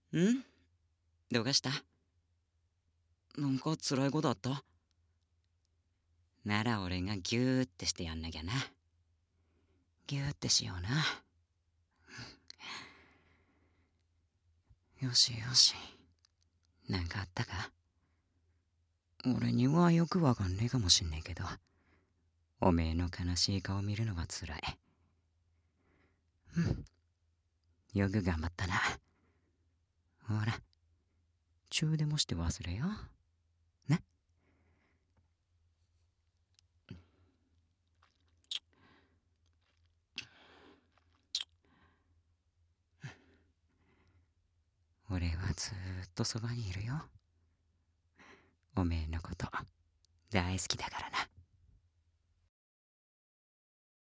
んどうかした？なんか辛いことあった？なら俺がギューってしてやんなきゃな。ギューってしような。よしよし。なんかあったか？俺にはよくわかんねえかもしんねえけど、おめえの悲しい顔見るのが辛い。うん。よく頑張ったな。ほら、チューでもして忘れよ。な。俺はずーっとそばにいるよ。おめえのこと大好きだからな。